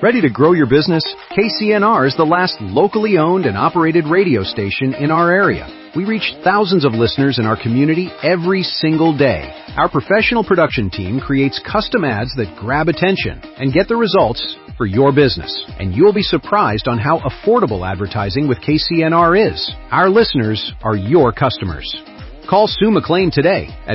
Ready to grow your business? KCNR is the last locally owned and operated radio station in our area. We reach thousands of listeners in our community every single day. Our professional production team creates custom ads that grab attention and get the results for your business. And you'll be surprised on how affordable advertising with KCNR is. Our listeners are your customers. Call Sue McLean today at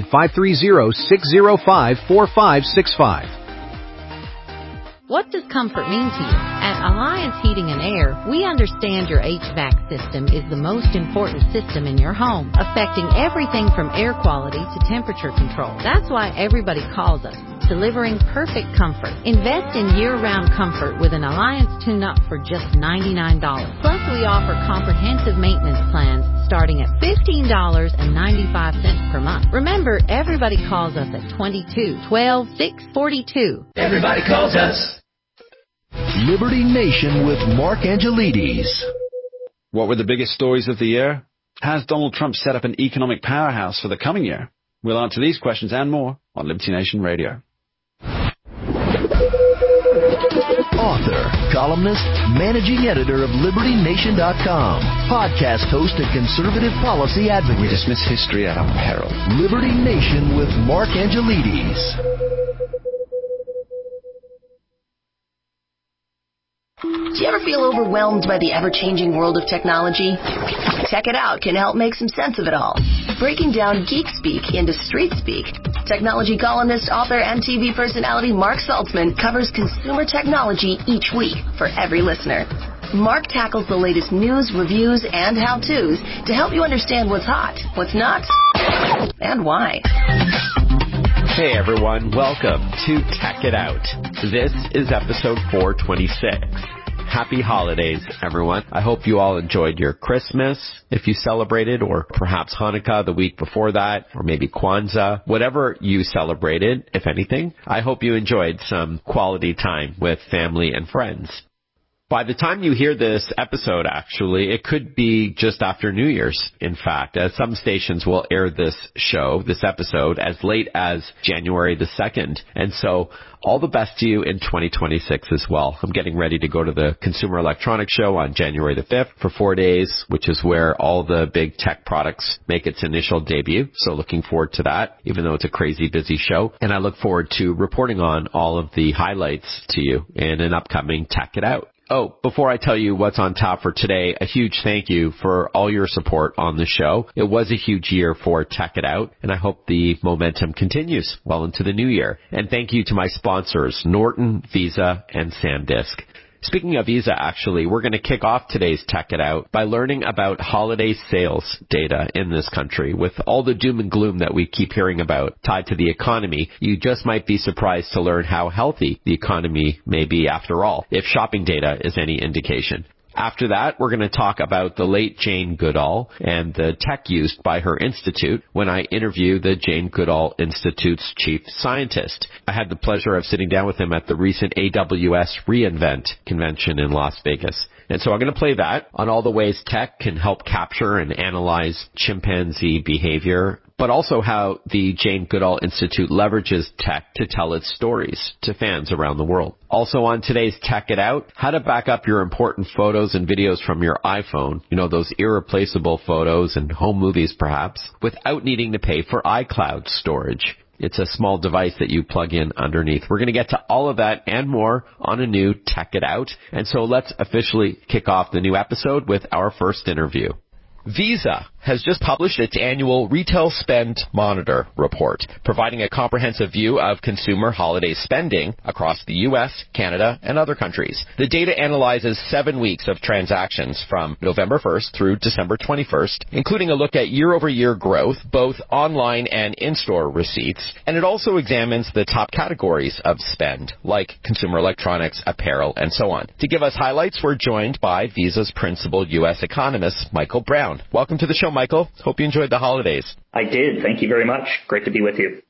530-605-4565. What does comfort mean to you? At Alliance Heating and Air, we understand your HVAC system is the most important system in your home, affecting everything from air quality to temperature control. That's why everybody calls us, delivering perfect comfort. Invest in year-round comfort with an Alliance tune-up for just $99. Plus, we offer comprehensive maintenance plans starting at $15.95 per month. Remember, everybody calls us at 22-12-642. Everybody calls us. Liberty Nation with Mark Angelides. What were the biggest stories of the year? Has Donald Trump set up an economic powerhouse for the coming year? We'll answer these questions and more on Liberty Nation Radio. Author, columnist, managing editor of LibertyNation.com, podcast host and conservative policy advocate. We dismiss history at our peril. Liberty Nation with Mark Angelides. Do you ever feel overwhelmed by the ever-changing world of technology? Tech It Out can help make some sense of it all. Breaking down geek speak into street speak, technology columnist, author, and TV personality Mark Saltzman covers consumer technology each week for every listener. Mark tackles the latest news, reviews, and how-tos to help you understand what's hot, what's not, and why. Hey everyone, welcome to Tech It Out. This is episode 426. Happy holidays, everyone. I hope you all enjoyed your Christmas, if you celebrated, or perhaps Hanukkah the week before that, or maybe Kwanzaa. Whatever you celebrated, if anything, I hope you enjoyed some quality time with family and friends. By the time you hear this episode, actually, it could be just after New Year's, in fact, as some stations will air this episode, as late as January the 2nd. And so, all the best to you in 2026 as well. I'm getting ready to go to the Consumer Electronics Show on January the 5th for 4 days, which is where all the big tech products make its initial debut. So looking forward to that, even though it's a crazy busy show. And I look forward to reporting on all of the highlights to you in an upcoming Tech It Out. Oh, before I tell you what's on tap for today, a huge thank you for all your support on the show. It was a huge year for Tech It Out, and I hope the momentum continues well into the new year. And thank you to my sponsors, Norton, Visa, and SanDisk. Speaking of Visa, actually, we're going to kick off today's Tech It Out by learning about holiday sales data in this country. With all the doom and gloom that we keep hearing about tied to the economy, you just might be surprised to learn how healthy the economy may be after all, if shopping data is any indication. After that, we're going to talk about the late Jane Goodall and the tech used by her institute when I interview the Jane Goodall Institute's chief scientist. I had the pleasure of sitting down with him at the recent AWS reInvent convention in Las Vegas. And so I'm going to play that on all the ways tech can help capture and analyze chimpanzee behavior, but also how the Jane Goodall Institute leverages tech to tell its stories to fans around the world. Also on today's Tech It Out, how to back up your important photos and videos from your iPhone, those irreplaceable photos and home movies perhaps, without needing to pay for iCloud storage. It's a small device that you plug in underneath. We're going to get to all of that and more on a new Tech It Out. And so let's officially kick off the new episode with our first interview. Visa has just published its annual Retail Spend Monitor report, providing a comprehensive view of consumer holiday spending across the U.S., Canada, and other countries. The data analyzes 7 weeks of transactions from November 1st through December 21st, including a look at year-over-year growth, both online and in-store receipts, and it also examines the top categories of spend, like consumer electronics, apparel, and so on. To give us highlights, we're joined by Visa's principal U.S. economist, Michael Brown. Welcome to the show, Michael. Hope you enjoyed the holidays. I did. Thank you very much. Great to be with you.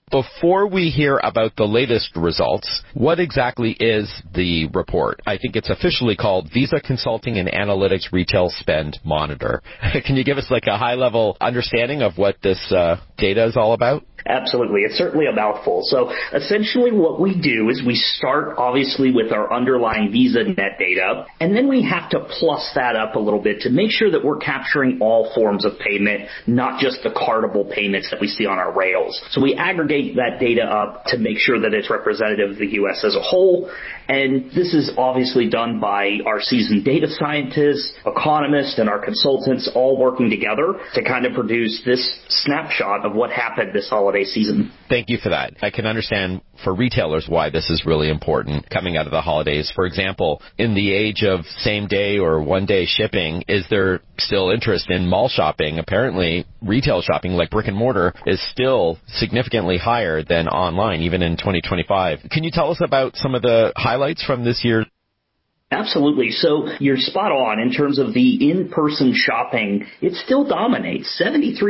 Before we hear about the latest results, what exactly is the report? I think it's officially called Visa Consulting and Analytics Retail Spend Monitor. Can you give us like a high-level understanding of what this data is all about? Absolutely. It's certainly a mouthful. So essentially what we do is we start obviously with our underlying Visa net data, and then we have to plus that up a little bit to make sure that we're capturing all forms of payment, not just the cardable payments that we see on our rails. So we aggregate that data up to make sure that it's representative of the U.S. as a whole. And this is obviously done by our seasoned data scientists, economists, and our consultants all working together to kind of produce this snapshot of what happened this holiday season. Thank you for that. I can understand for retailers why this is really important coming out of the holidays. For example, in the age of same-day or one-day shipping, is there still interest in mall shopping? Apparently, retail shopping, like brick and mortar, is still significantly higher than online, even in 2025. Can you tell us about some of the highlights from this year? Absolutely. So you're spot on in terms of the in-person shopping. It still dominates.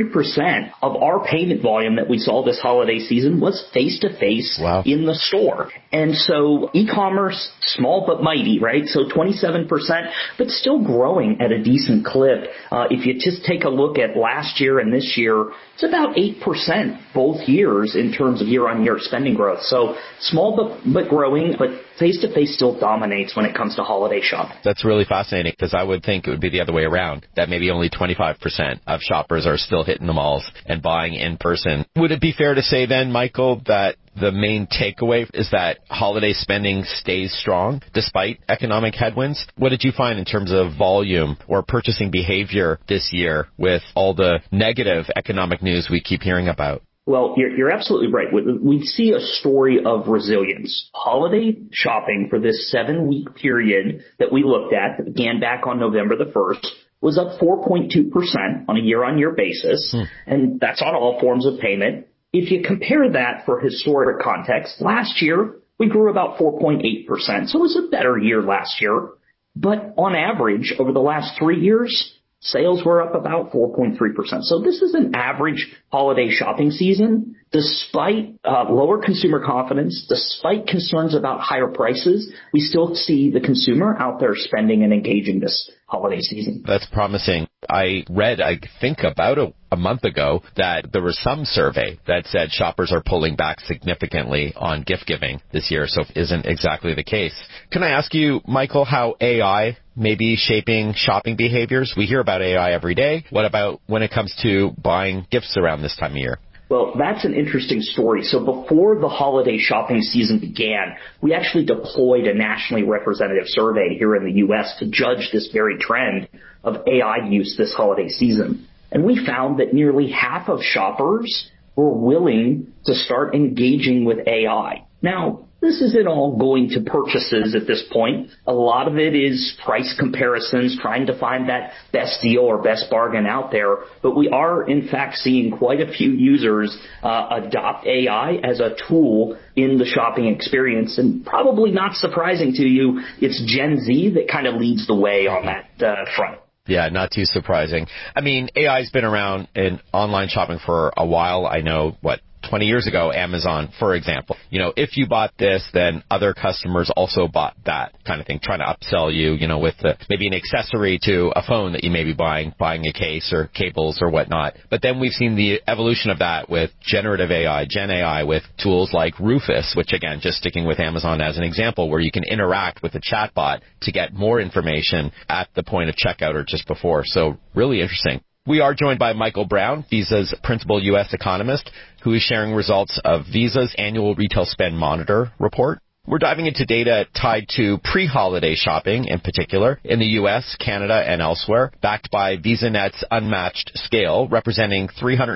73% of our payment volume that we saw this holiday season was face-to-face in the store. And so e-commerce, small but mighty, right? So 27%, but still growing at a decent clip. If you just take a look at last year and this year, it's about 8% both years in terms of year-on-year spending growth. So small but growing, but face-to-face still dominates when it comes to holiday shopping. That's really fascinating because I would think it would be the other way around, that maybe only 25% of shoppers are still hitting the malls and buying in person. Would it be fair to say then, Michael, that the main takeaway is that holiday spending stays strong despite economic headwinds? What did you find in terms of volume or purchasing behavior this year with all the negative economic news we keep hearing about? Well, you're absolutely right. We see a story of resilience. Holiday shopping for this 7-week period that we looked at, that began back on November the 1st, was up 4.2% on a year-on-year basis, and that's on all forms of payment. If you compare that for historic context, last year we grew about 4.8%, so it was a better year last year. But on average, over the last 3 years, sales were up about 4.3%. So this is an average holiday shopping season. Despite lower consumer confidence, despite concerns about higher prices, we still see the consumer out there spending and engaging this holiday season. That's promising. I read, I think about a month ago, that there was some survey that said shoppers are pulling back significantly on gift giving this year, so it isn't exactly the case. Can I ask you, Michael, how AI may be shaping shopping behaviors? We hear about AI every day. What about when it comes to buying gifts around this time of year? Well, that's an interesting story. So before the holiday shopping season began, we actually deployed a nationally representative survey here in the U.S. to judge this very trend of AI use this holiday season. And we found that nearly half of shoppers were willing to start engaging with AI. Now, this isn't all going to purchases at this point. A lot of it is price comparisons, trying to find that best deal or best bargain out there. But we are, in fact, seeing quite a few users adopt AI as a tool in the shopping experience. And probably not surprising to you, it's Gen Z that kind of leads the way on that front. Yeah, not too surprising. I mean, AI's been around in online shopping for a while. I know, 20 years ago, Amazon, for example, if you bought this, then other customers also bought that kind of thing, trying to upsell you, with maybe an accessory to a phone that you may be buying a case or cables or whatnot. But then we've seen the evolution of that with generative AI, Gen AI, with tools like Rufus, which again, just sticking with Amazon as an example, where you can interact with a chatbot to get more information at the point of checkout or just before. So really interesting. We are joined by Michael Brown, Visa's principal U.S. economist, who is sharing results of Visa's annual Retail Spend Monitor report. We're diving into data tied to pre-holiday shopping in particular in the U.S., Canada, and elsewhere, backed by VisaNet's unmatched scale, representing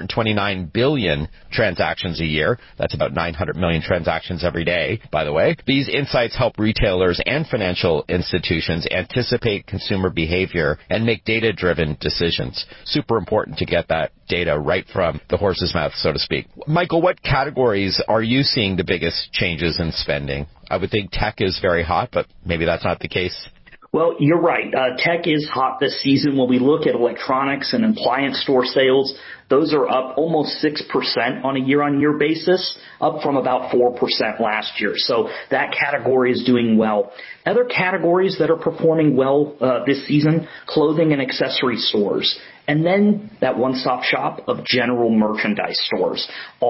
329 billion transactions a year. That's about 900 million transactions every day, by the way. These insights help retailers and financial institutions anticipate consumer behavior and make data-driven decisions. Super important to get that data right from the horse's mouth, so to speak. Michael, what categories are you seeing the biggest changes in spending? I would think tech is very hot, but maybe that's not the case. Well, you're right. Tech is hot this season. When we look at electronics and appliance store sales, those are up almost 6% on a year-on-year basis, up from about 4% last year. So that category is doing well. Other categories that are performing well this season, clothing and accessory stores. And then that one-stop shop of general merchandise stores,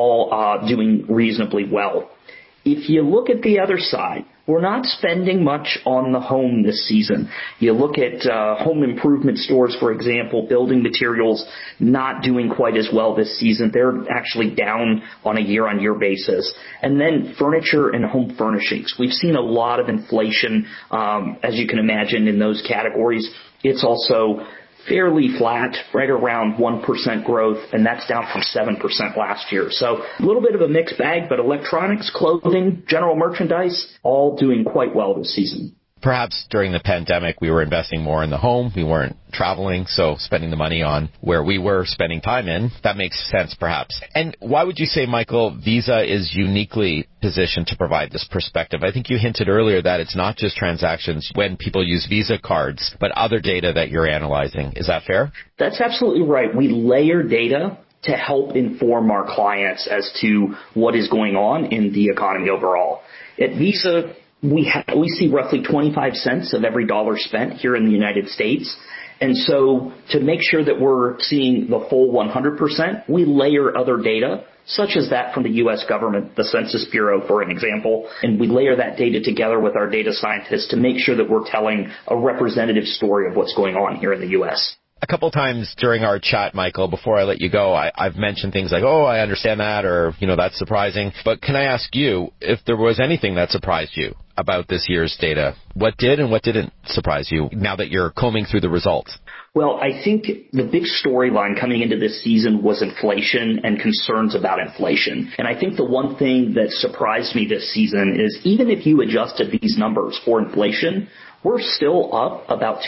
all doing reasonably well. If you look at the other side, we're not spending much on the home this season. You look at home improvement stores, for example, building materials not doing quite as well this season. They're actually down on a year-on-year basis. And then furniture and home furnishings. We've seen a lot of inflation, as you can imagine, in those categories. It's also fairly flat, right around 1% growth, and that's down from 7% last year. So a little bit of a mixed bag, but electronics, clothing, general merchandise, all doing quite well this season. Perhaps during the pandemic, we were investing more in the home. We weren't traveling, so spending the money on where we were spending time in. That makes sense, perhaps. And why would you say, Michael, Visa is uniquely positioned to provide this perspective? I think you hinted earlier that it's not just transactions when people use Visa cards, but other data that you're analyzing. Is that fair? That's absolutely right. We layer data to help inform our clients as to what is going on in the economy overall. At Visa, we see roughly 25 cents of every dollar spent here in the United States. And so to make sure that we're seeing the full 100%, we layer other data, such as that from the U.S. government, the Census Bureau, for an example, and we layer that data together with our data scientists to make sure that we're telling a representative story of what's going on here in the U.S. A couple times during our chat, Michael, before I let you go, I've mentioned things like, oh, I understand that, or, that's surprising. But can I ask you if there was anything that surprised you about this year's data? What did and what didn't surprise you now that you're combing through the results? Well, I think the big storyline coming into this season was inflation and concerns about inflation. And I think the one thing that surprised me this season is even if you adjusted these numbers for inflation, we're still up about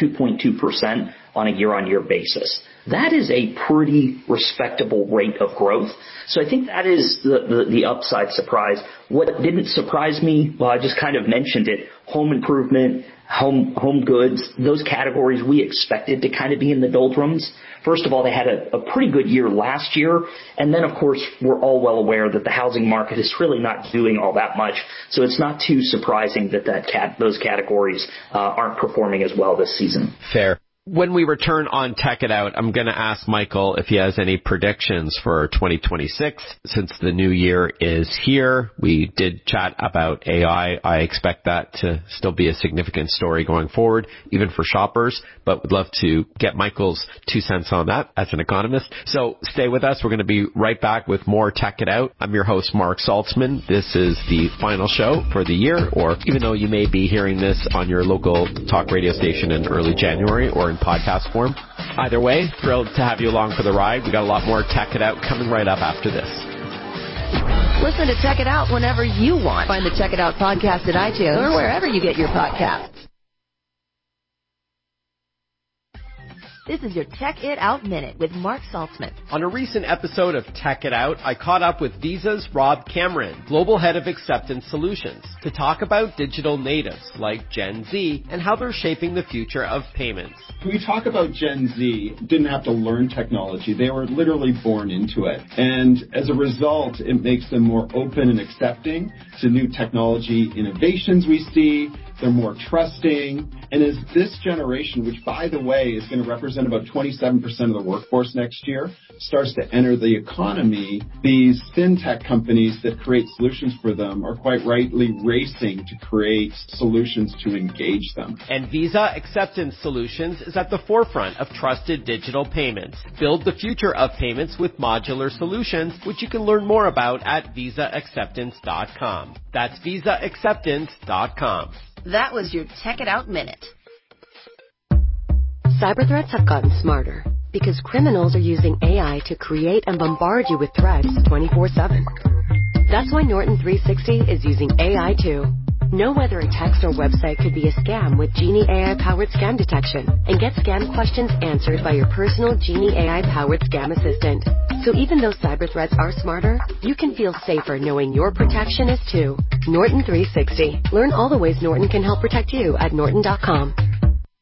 2.2% on a year-on-year basis. That is a pretty respectable rate of growth. So I think that is the upside surprise. What didn't surprise me, well, I just kind of mentioned it, home improvement, home goods, those categories we expected to kind of be in the doldrums. First of all, they had a pretty good year last year. And then, of course, we're all well aware that the housing market is really not doing all that much. So it's not too surprising that those categories aren't performing as well this season. Fair. When we return on Tech It Out, I'm going to ask Michael if he has any predictions for 2026. Since the new year is here, we did chat about AI. I expect that to still be a significant story going forward, even for shoppers, but would love to get Michael's 2 cents on that as an economist. So stay with us. We're going to be right back with more Tech It Out. I'm your host, Mark Saltzman. This is the final show for the year, or even though you may be hearing this on your local talk radio station in early January or in podcast form. Either way, thrilled to have you along for the ride. We got a lot more Tech It Out coming right up after this. Listen to Tech It Out whenever you want. Find the Tech It Out podcast at iTunes or wherever you get your podcasts. This is your Tech It Out Minute with Mark Saltzman. On a recent episode of Tech It Out, I caught up with Visa's Rob Cameron, Global Head of Acceptance Solutions, to talk about digital natives like Gen Z and how they're shaping the future of payments. When we talk about Gen Z, didn't have to learn technology. They were literally born into it. And as a result, it makes them more open and accepting to new technology innovations we see. They're more trusting. And as this generation, which, by the way, is going to represent about 27% of the workforce next year, starts to enter the economy, these fintech companies that create solutions for them are quite rightly racing to create solutions to engage them. And Visa Acceptance Solutions is at the forefront of trusted digital payments. Build the future of payments with modular solutions, which you can learn more about at visaacceptance.com. That's visaacceptance.com. That was your Tech It Out Minute. Cyber threats have gotten smarter because criminals are using AI to create and bombard you with threats 24/7. That's why Norton 360 is using AI too. Know whether a text or website could be a scam with Genie AI-powered scam detection, and get scam questions answered by your personal Genie AI-powered scam assistant. So even though cyber threats are smarter, you can feel safer knowing your protection is too. Norton 360. Learn all the ways Norton can help protect you at norton.com.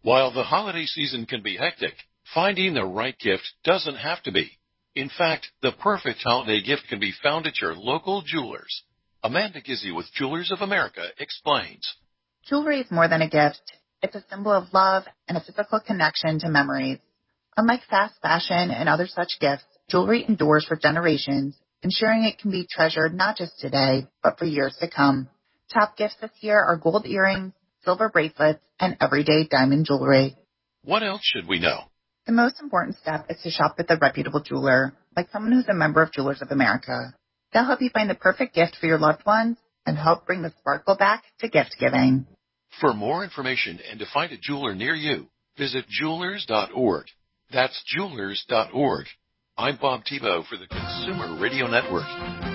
While the holiday season can be hectic, finding the right gift doesn't have to be. In fact, the perfect holiday gift can be found at your local jewelers. Amanda Gizzi with Jewelers of America explains. Jewelry is more than a gift. It's a symbol of love and a physical connection to memories. Unlike fast fashion and other such gifts, jewelry endures for generations, ensuring it can be treasured not just today, but for years to come. Top gifts this year are gold earrings, silver bracelets, and everyday diamond jewelry. What else should we know? The most important step is to shop with a reputable jeweler, like someone who's a member of Jewelers of America. They'll help you find the perfect gift for your loved ones and help bring the sparkle back to gift giving. For more information and to find a jeweler near you, visit jewelers.org. That's jewelers.org. I'm Bob Tebow for the Consumer Radio Network.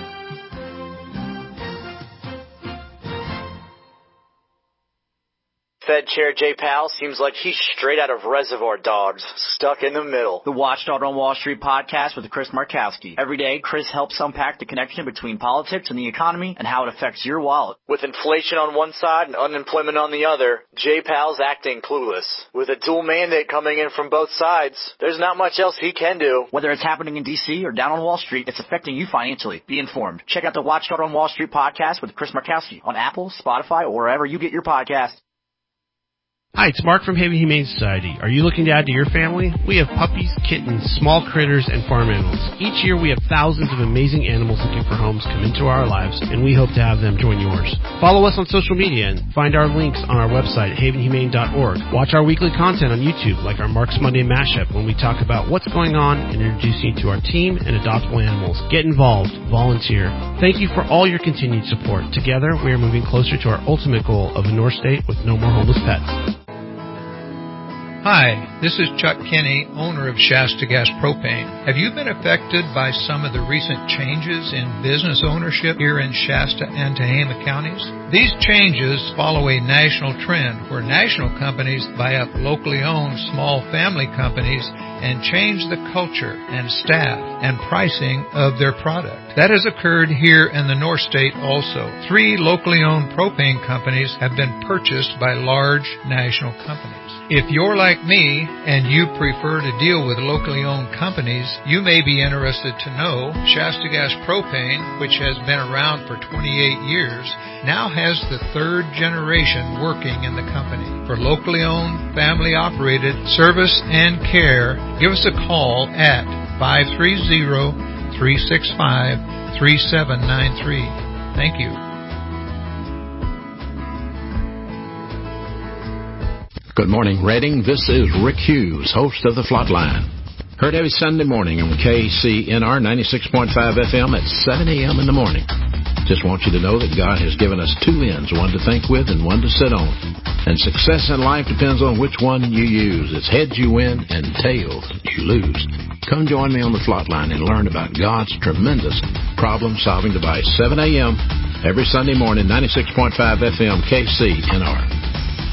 Fed Chair Jay Powell seems like he's straight out of Reservoir Dogs, stuck in the middle. The Watchdog on Wall Street podcast with Chris Markowski. Every day, Chris helps unpack the connection between politics and the economy and how it affects your wallet. With inflation on one side and unemployment on the other, Jay Powell's acting clueless. With a dual mandate coming in from both sides, there's not much else he can do. Whether it's happening in D.C. or down on Wall Street, it's affecting you financially. Be informed. Check out the Watchdog on Wall Street podcast with Chris Markowski on Apple, Spotify, or wherever you get your podcasts. Hi, it's Mark from Haven Humane Society. Are you looking to add to your family? We have puppies, kittens, small critters, and farm animals. Each year we have thousands of amazing animals looking for homes come into our lives, and we hope to have them join yours. Follow us on social media and find our links on our website, havenhumane.org. Watch our weekly content on YouTube, like our Mark's Monday Mashup, when we talk about what's going on and introduce you to our team and adoptable animals. Get involved. Volunteer. Thank you for all your continued support. Together, we are moving closer to our ultimate goal of a North State with no more homeless pets. Hi, this is Chuck Kinney, owner of Shasta Gas Propane. Have you been affected by some of the recent changes in business ownership here in Shasta and Tehama counties? These changes follow a national trend where national companies buy up locally owned small family companies and change the culture and staff and pricing of their product. That has occurred here in the North State also. 3 locally owned propane companies have been purchased by large national companies. If you're like me and you prefer to deal with locally owned companies, you may be interested to know Shasta Gas Propane, which has been around for 28 years, now has the 3rd generation working in the company. For locally owned, family operated service and care, give us a call at 530-365-3793. Thank you. Good morning, Reading. This is Rick Hughes, host of The Flatline. Heard every Sunday morning on KCNR 96.5 FM at 7 a.m. in the morning. Just want you to know that God has given us 2 ends, one to think with and one to sit on. And success in life depends on which one you use. It's heads you win and tails you lose. Come join me on The Flatline and learn about God's tremendous problem-solving device. 7 a.m. every Sunday morning, 96.5 FM, KCNR.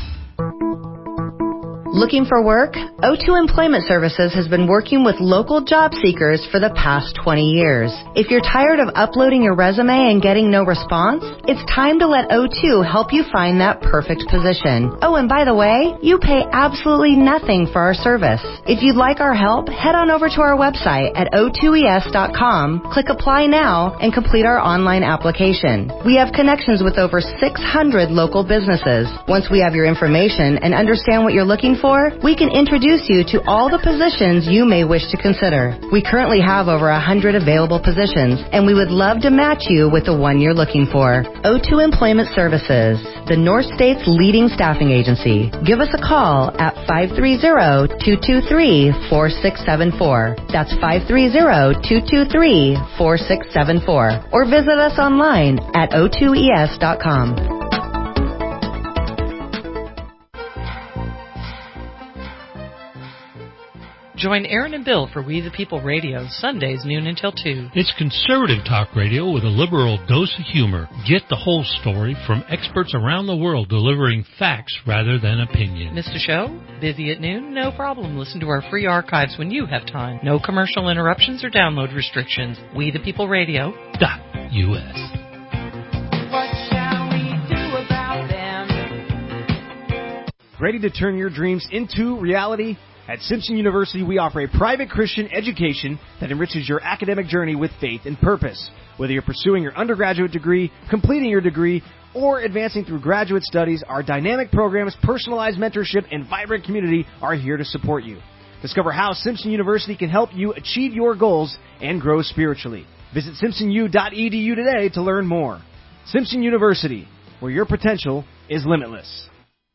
Looking for work? O2 Employment Services has been working with local job seekers for the past 20 years. If you're tired of uploading your resume and getting no response, it's time to let O2 help you find that perfect position. Oh, and by the way, you pay absolutely nothing for our service. If you'd like our help, head on over to our website at o2es.com, click Apply Now, and complete our online application. We have connections with over 600 local businesses. Once we have your information and understand what you're looking for, we can introduce you to all the positions you may wish to consider. We currently have over 100 available positions, and we would love to match you with the one you're looking for. O2 Employment Services, the North State's leading staffing agency. Give us a call at 530-223-4674. That's 530-223-4674. Or visit us online at o2es.com. Join Aaron and Bill for We the People Radio, Sundays noon until 2. It's conservative talk radio with a liberal dose of humor. Get the whole story from experts around the world delivering facts rather than opinion. Missed a show? Busy at noon? No problem. Listen to our free archives when you have time. No commercial interruptions or download restrictions. We the People Radio.us. Ready to turn your dreams into reality? At Simpson University, we offer a private Christian education that enriches your academic journey with faith and purpose. Whether you're pursuing your undergraduate degree, completing your degree, or advancing through graduate studies, our dynamic programs, personalized mentorship, and vibrant community are here to support you. Discover how Simpson University can help you achieve your goals and grow spiritually. Visit simpsonu.edu today to learn more. Simpson University, where your potential is limitless.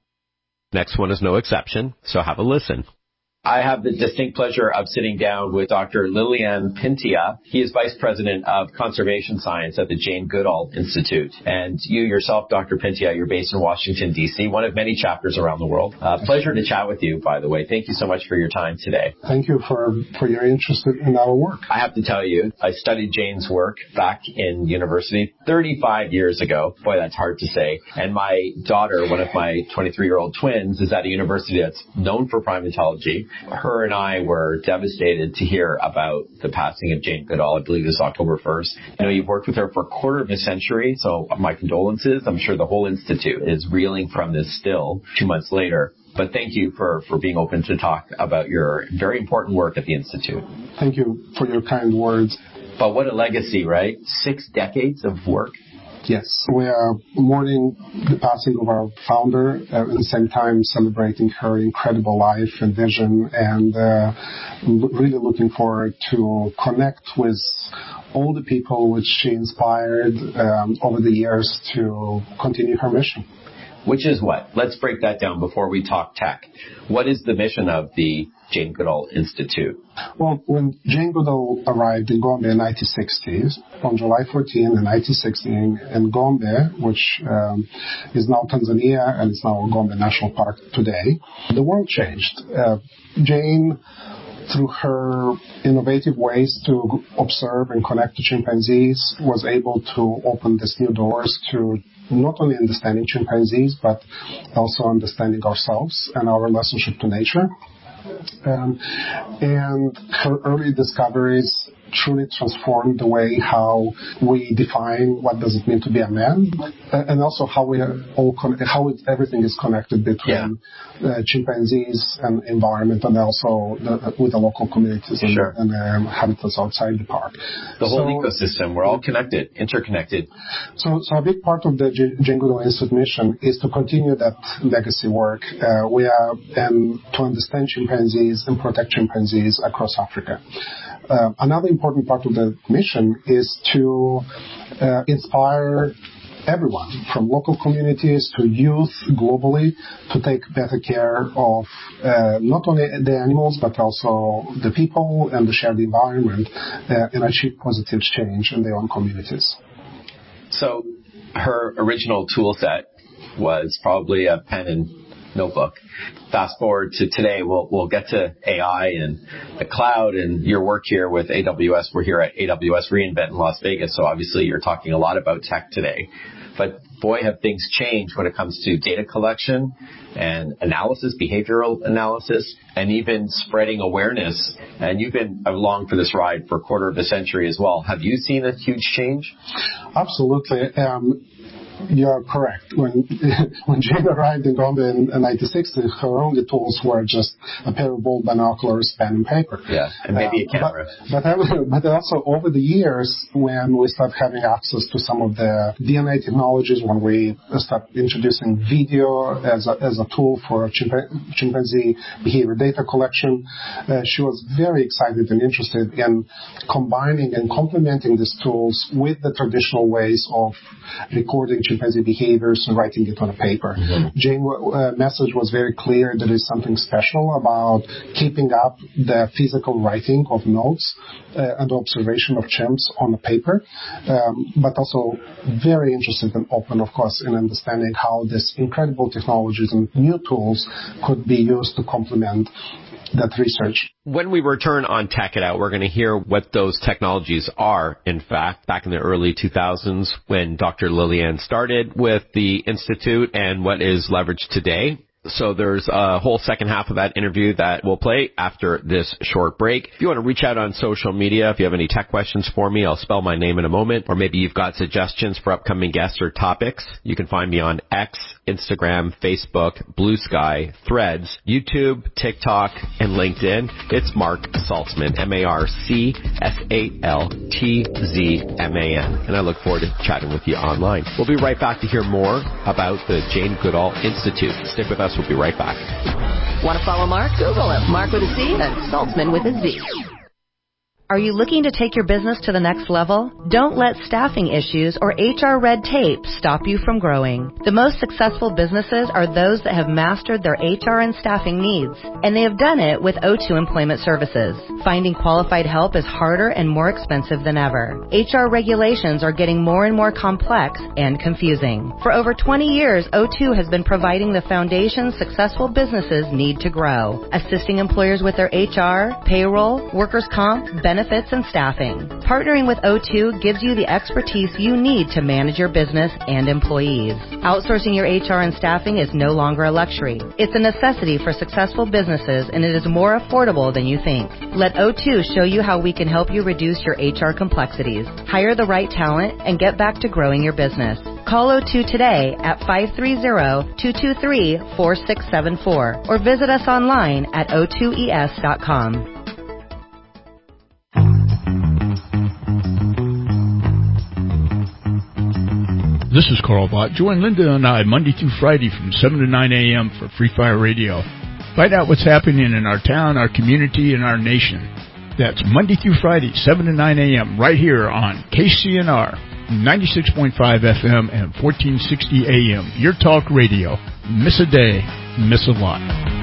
Next one is no exception, so have a listen. I have the distinct pleasure of sitting down with Dr. Lilian Pintia. He is Vice President of Conservation Science at the Jane Goodall Institute. And you yourself, Dr. Pintia, you're based in Washington, D.C., one of many chapters around the world. Pleasure to chat with you, by the way. Thank you so much for your time today. Thank you for your interest in our work. I have to tell you, I studied Jane's work back in university 35 years ago. Boy, that's hard to say. And my daughter, one of my 23-year-old twins, is at a university that's known for primatology. Her and I were devastated to hear about the passing of Jane Goodall. I believe it was October 1st. I know you've worked with her for a quarter of a century, so my condolences. I'm sure the whole institute is reeling from this still 2 months later. But thank you for being open to talk about your very important work at the Institute. Thank you for your kind words. But what a legacy, right? 6 decades of work. Yes, we are mourning the passing of our founder, at the same time celebrating her incredible life and vision, and really looking forward to connect with all the people which she inspired over the years to continue her mission. Which is what? Let's break that down before we talk tech. What is the mission of the Jane Goodall Institute? Well, when Jane Goodall arrived in Gombe in the 1960s, on July 14 in 1916, in Gombe, which is now Tanzania and is now Gombe National Park today, the world changed. Jane, through her innovative ways to observe and connect to chimpanzees, was able to open these new doors to not only understanding chimpanzees, but also understanding ourselves and our relationship to nature. And her early discoveries truly transformed the way how we define what does it mean to be a man, and also how we are all everything is connected between chimpanzees and environment, and also with the local communities and habitats outside the park. The whole ecosystem, we're all connected, interconnected. So a big part of the Jane Goodall Institute mission is to continue that legacy work. We are to understand chimpanzees and protect chimpanzees across Africa. Another important part of the mission is to inspire everyone, from local communities to youth globally, to take better care of not only the animals, but also the people and the shared environment, and achieve positive change in their own communities. So her original tool set was probably a pen and notebook. Fast forward to today, we'll get to AI and the cloud and your work here with AWS. We're here at AWS reInvent in Las Vegas, so obviously you're talking a lot about tech today. But boy, have things changed when it comes to data collection and analysis, behavioral analysis, and even spreading awareness. And you've been along for this ride for a quarter of a century as well. Have you seen a huge change? Absolutely. You're correct. When Jane arrived in Gombe in 1960, her only tools were just a pair of old binoculars, pen and paper. Yeah, and maybe a camera. But also over the years, when we started having access to some of the DNA technologies, when we started introducing video as a tool for chimpanzee behavior data collection, she was very excited and interested in combining and complementing these tools with the traditional ways of recording chimpanzee behaviors and writing it on a paper. Mm-hmm. Jane's message was very clear. There is something special about keeping up the physical writing of notes and observation of chimps on a paper, but also very interested and open, of course, in understanding how these incredible technologies and new tools could be used to complement that research. When we return on Tech It Out, we're going to hear what those technologies are, in fact, back in the early 2000s when Dr. Lilian started with the Institute and what is leveraged today. So there's a whole second half of that interview that we'll play after this short break. If you want to reach out on social media, if you have any tech questions for me, I'll spell my name in a moment. Or maybe you've got suggestions for upcoming guests or topics. You can find me on X, Instagram, Facebook, Blue Sky, Threads, YouTube, TikTok, and LinkedIn. It's Mark Saltzman, MarkSaltzman. And I look forward to chatting with you online. We'll be right back to hear more about the Jane Goodall Institute. Stick with us. We'll be right back. Want to follow Mark? Google him. Mark with a C and Saltzman with a Z. Are you looking to take your business to the next level? Don't let staffing issues or HR red tape stop you from growing. The most successful businesses are those that have mastered their HR and staffing needs, and they have done it with O2 Employment Services. Finding qualified help is harder and more expensive than ever. HR regulations are getting more and more complex and confusing. For over 20 years, O2 has been providing the foundation successful businesses need to grow, assisting employers with their HR, payroll, workers' comp, benefits, and staffing. Partnering with O2 gives you the expertise you need to manage your business and employees. Outsourcing your HR and staffing is no longer a luxury. It's a necessity for successful businesses, and it is more affordable than you think. Let O2 show you how we can help you reduce your HR complexities, hire the right talent, and get back to growing your business. Call O2 today at 530-223-4674 or visit us online at o2es.com. This is Carl Bott. Join Linda and I Monday through Friday from 7 to 9 a.m. for Free Fire Radio. Find out what's happening in our town, our community, and our nation. That's Monday through Friday, 7 to 9 a.m. right here on KCNR, 96.5 FM and 1460 AM. Your talk radio. Miss a day, miss a lot.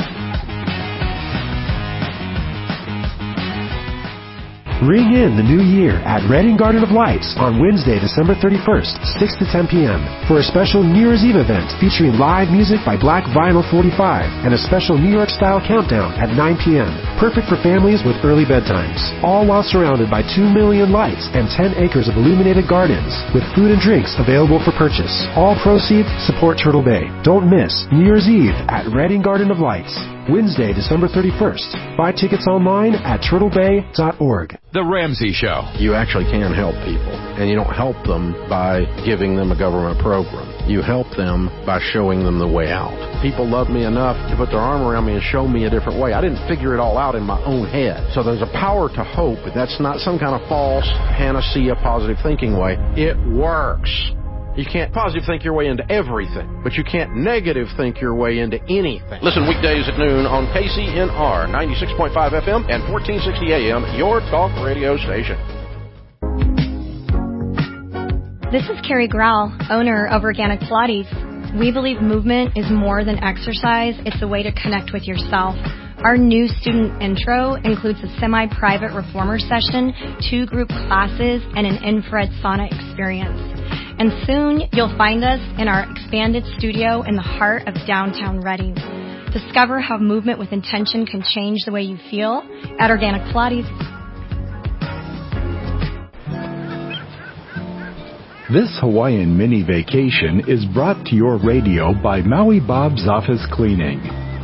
Ring in the new year at Reading Garden of Lights on Wednesday, December 31st, 6 to 10 p.m. for a special New Year's Eve event featuring live music by Black Vinyl 45 and a special New York-style countdown at 9 p.m. Perfect for families with early bedtimes. All while surrounded by 2 million lights and 10 acres of illuminated gardens with food and drinks available for purchase. All proceeds support Turtle Bay. Don't miss New Year's Eve at Reading Garden of Lights. Wednesday, December 31st. Buy tickets online at turtlebay.org. The Ramsey Show. You actually can help people, and you don't help them by giving them a government program. You help them by showing them the way out. People love me enough to put their arm around me and show me a different way. I didn't figure it all out in my own head. So there's a power to hope, but that's not some kind of false panacea positive thinking way. It works. You can't positive think your way into everything, but you can't negative think your way into anything. Listen weekdays at noon on KCNR 96.5 FM and 1460 AM, your talk radio station. This is Carrie Grau, owner of Organic Pilates. We believe movement is more than exercise. It's a way to connect with yourself. Our new student intro includes a semi-private reformer session, 2 group classes, and an infrared sauna experience. And soon, you'll find us in our expanded studio in the heart of downtown Reading. Discover how movement with intention can change the way you feel at Organic Pilates. This Hawaiian mini vacation is brought to your radio by Maui Bob's Office Cleaning.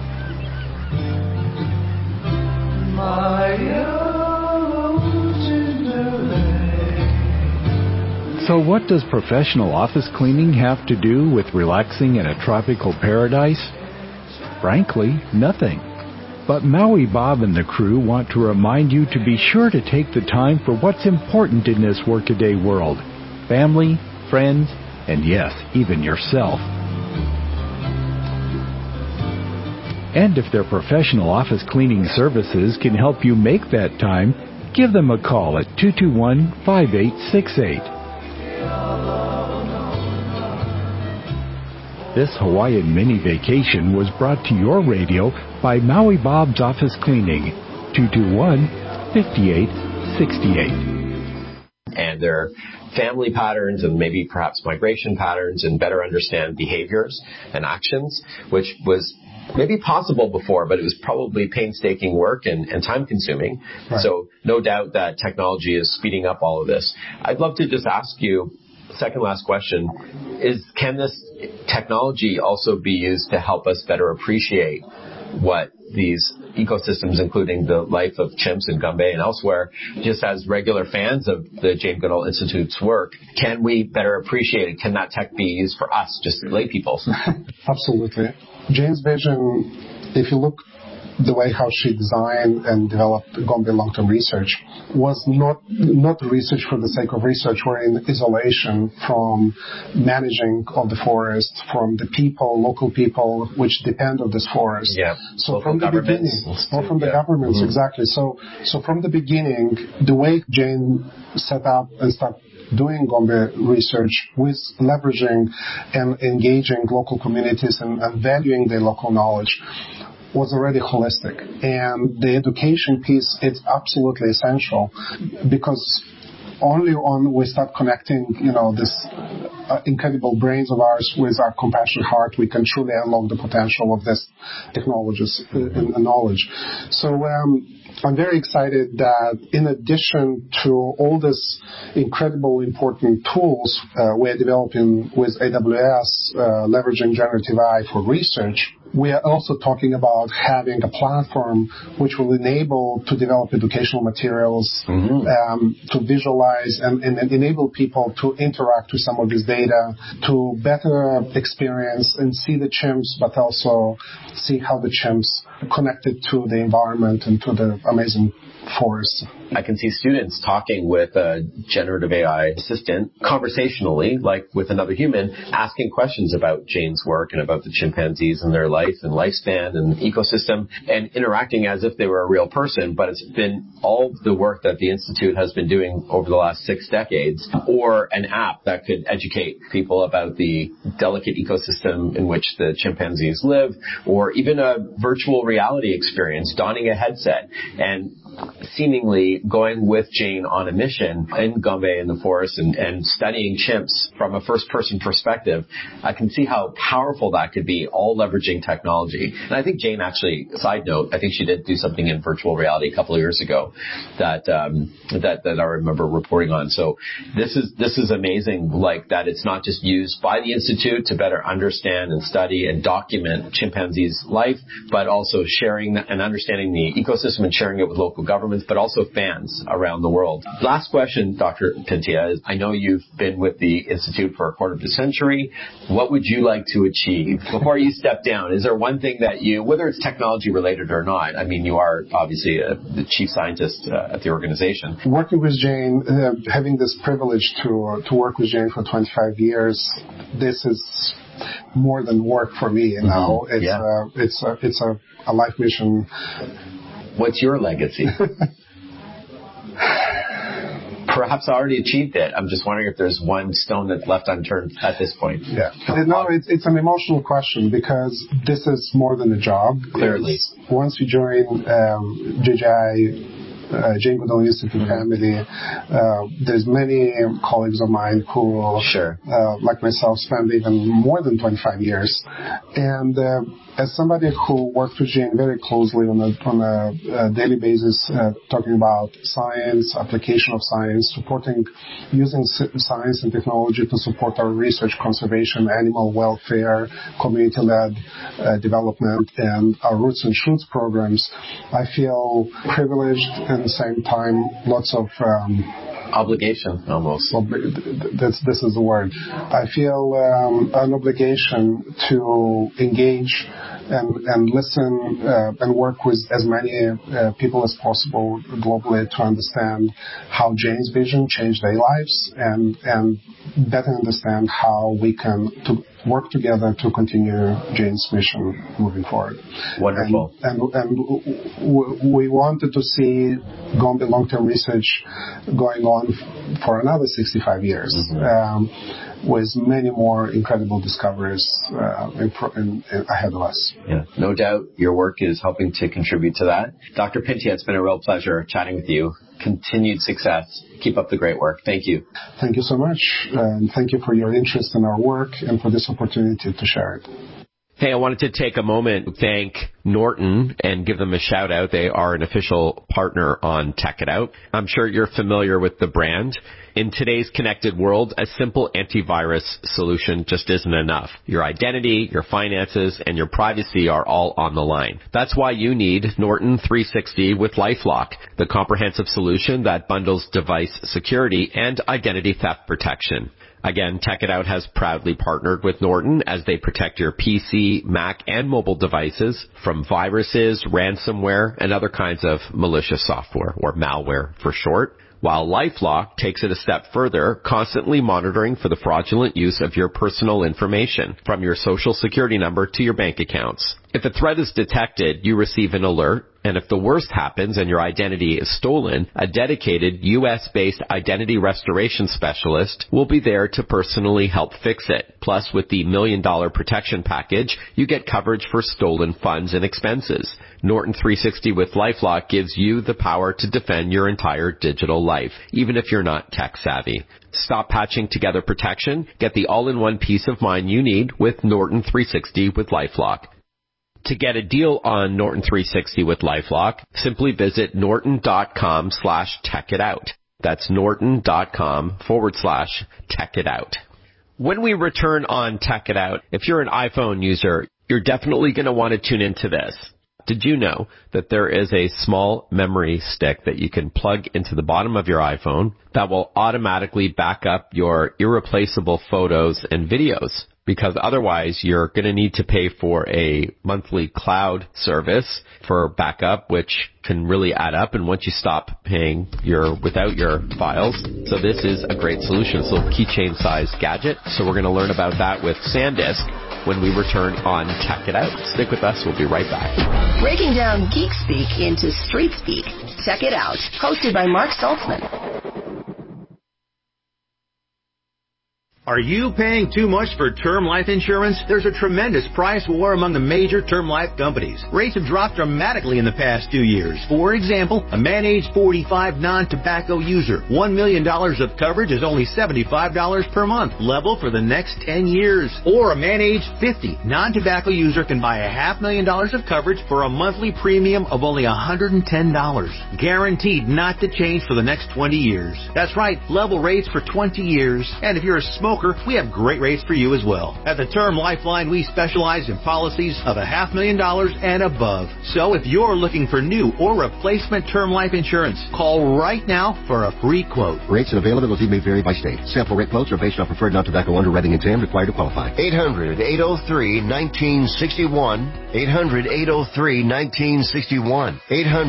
So what does professional office cleaning have to do with relaxing in a tropical paradise? Frankly, nothing. But Maui Bob and the crew want to remind you to be sure to take the time for what's important in this workaday world. Family, friends, and yes, even yourself. And if their professional office cleaning services can help you make that time, give them a call at 221-5868. This Hawaiian mini vacation was brought to your radio by Maui Bob's Office Cleaning, 221-5868. And their family patterns and maybe perhaps migration patterns and better understand behaviors and actions, which was maybe possible before, but it was probably painstaking work and time-consuming. Right. So no doubt that technology is speeding up all of this. I'd love to just ask you, second last question is, can this technology also be used to help us better appreciate what these ecosystems, including the life of chimps in Gombe and elsewhere, just as regular fans of the Jane Goodall Institute's work, can we better appreciate it? Can that tech be used for us, just lay people? Absolutely. Jane's vision, if you look the way how she designed and developed Gombe long-term research, was not research for the sake of research. We're in isolation from managing of the forest, from the people, local people, which depend on this forest. Yeah. So local from the beginning, or from the governments, exactly. So from the beginning, the way Jane set up and started doing Gombe research with leveraging and engaging local communities and valuing their local knowledge was already holistic. And the education piece is absolutely essential, because only when we start connecting, this incredible brains of ours with our compassionate heart, we can truly unlock the potential of this technologies and knowledge. So I'm very excited that in addition to all these incredible important tools we're developing with AWS, leveraging generative AI for research, we are also talking about having a platform which will enable to develop educational materials, to visualize and enable people to interact with some of this data, to better experience and see the chimps, but also see how the chimps connected to the environment and to the amazing forests. I can see students talking with a generative AI assistant conversationally, like with another human, asking questions about Jane's work and about the chimpanzees and their life and lifespan and ecosystem, and interacting as if they were a real person. But it's been all the work that the Institute has been doing over the last 6 decades, or an app that could educate people about the delicate ecosystem in which the chimpanzees live, or even a virtual reality experience, donning a headset and seemingly going with Jane on a mission in Gombe in the forest and studying chimps from a first-person perspective. I can see how powerful that could be, all leveraging technology. And I think Jane actually, side note, I think she did do something in virtual reality a couple of years ago that I remember reporting on. So this is amazing, like that it's not just used by the Institute to better understand and study and document chimpanzees' life, but also sharing and understanding the ecosystem and sharing it with local governments, but also fans around the world. Last question, Dr. Pintia, is I know you've been with the Institute for a quarter of a century. What would you like to achieve before you step down? Is there one thing that you, whether it's technology related or not, I mean, you are obviously the chief scientist at the organization. Working with Jane, having this privilege to work with Jane for 25 years, this is more than work for me now. It's a life mission. What's your legacy? Perhaps I already achieved it. I'm just wondering if there's one stone that's left unturned at this point. Yeah. No, it's an emotional question, because this is more than a job. Clearly. Once you join JGI, Jane Goodall Institute family, there's many colleagues of mine who, like myself, spend even more than 25 years. And as somebody who worked with Jane very closely on a daily basis, talking about science, application of science, using science and technology to support our research, conservation, animal welfare, community-led development, and our Roots and Shoots programs, I feel privileged and at the same time lots of obligation, almost. Well, this is the word. I feel an obligation to engage and listen and work with as many people as possible globally to understand how Jane's vision changed their lives and better understand how we can work together to continue Jane's mission moving forward. Wonderful. And we wanted to see Gombe long-term research going on for another 65 years. With many more incredible discoveries ahead of us. Yeah, no doubt your work is helping to contribute to that. Dr. Pintia, it's been a real pleasure chatting with you. Continued success. Keep up the great work. Thank you. Thank you so much. And thank you for your interest in our work and for this opportunity to share it. Hey, I wanted to take a moment to thank Norton and give them a shout out. They are an official partner on Tech It Out. I'm sure you're familiar with the brand. In today's connected world, a simple antivirus solution just isn't enough. Your identity, your finances, and your privacy are all on the line. That's why you need Norton 360 with LifeLock, the comprehensive solution that bundles device security and identity theft protection. Again, Tech It Out has proudly partnered with Norton as they protect your PC, Mac, and mobile devices from viruses, ransomware, and other kinds of malicious software, or malware for short. While LifeLock takes it a step further, constantly monitoring for the fraudulent use of your personal information, from your social security number to your bank accounts. If a threat is detected, you receive an alert, and if the worst happens and your identity is stolen, a dedicated U.S.-based identity restoration specialist will be there to personally help fix it. Plus, with the $1 Million Protection Package, you get coverage for stolen funds and expenses. Norton 360 with LifeLock gives you the power to defend your entire digital life, even if you're not tech savvy. Stop patching together protection. Get the all-in-one peace of mind you need with Norton 360 with LifeLock. To get a deal on Norton 360 with LifeLock, simply visit norton.com/techitout. That's norton.com/techitout. When we return on Tech It Out, if you're an iPhone user, you're definitely going to want to tune into this. Did you know that there is a small memory stick that you can plug into the bottom of your iPhone that will automatically back up your irreplaceable photos and videos? Because otherwise you're going to need to pay for a monthly cloud service for backup, which can really add up. And once you stop paying, you're without your files. So this is a great solution. It's a little keychain sized gadget. So we're going to learn about that with SanDisk when we return on Tech It Out. Stick with us. We'll be right back. Breaking down geek speak into street speak. Tech It Out, hosted by Mark Saltzman. Are you paying too much for term life insurance? There's a tremendous price war among the major term life companies. Rates have dropped dramatically in the past 2 years. For example, a man age 45 non-tobacco user, $1 million of coverage is only $75 per month, level for the next 10 years. Or a man age 50 non-tobacco user can buy $500,000 of coverage for a monthly premium of only $110, guaranteed not to change for the next 20 years. That's right, level rates for 20 years. And if you're a smoker, we have great rates for you as well. At the Term Lifeline, we specialize in policies of $500,000 and above. So if you're looking for new or replacement term life insurance, call right now for a free quote. Rates and availability may vary by state. Sample rate quotes are based on preferred non-tobacco underwriting exam required to qualify. 800-803-1961. 800-803-1961.